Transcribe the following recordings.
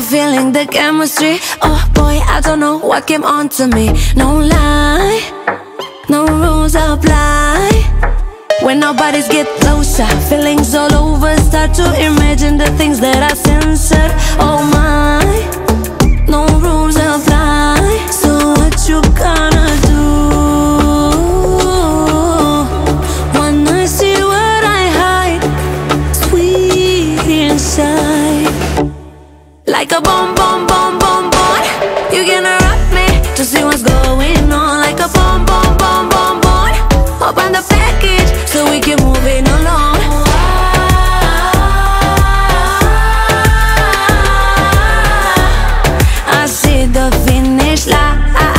feeling, the chemistry. Oh boy, I don't know what came onto me. No lie, no rules apply. When our bodies get closer, feelings all over, start to imagine the things that I censored. Oh my, no rules apply. So what you gonna do? Wanna see what I hide, sweet inside. Like a bomb, bomb, bomb, bomb, bomb. You gonna rock me to see what's going on. Like a bomb, bomb, bomb, bomb, bomb. Open the package so we can move it along. I see the finish line.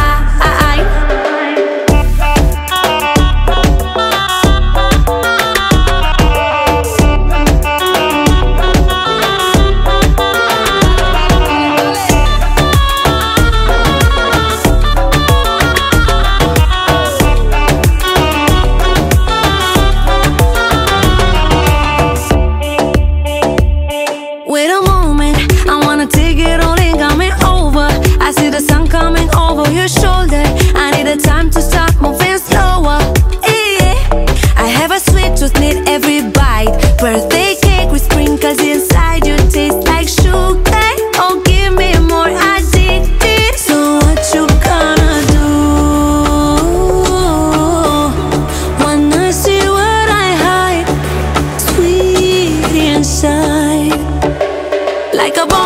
Wait a moment, I wanna take it all in, coming over. I see the sun coming over your shoulder. I need a time to start moving slower. Yeah. I have a sweet tooth, need every bite. Birthday cake with sprinkles inside. You taste like sugar. Oh, give me more, addicted. So what you gonna do? Wanna see what I hide, sweet inside. Like a bomb.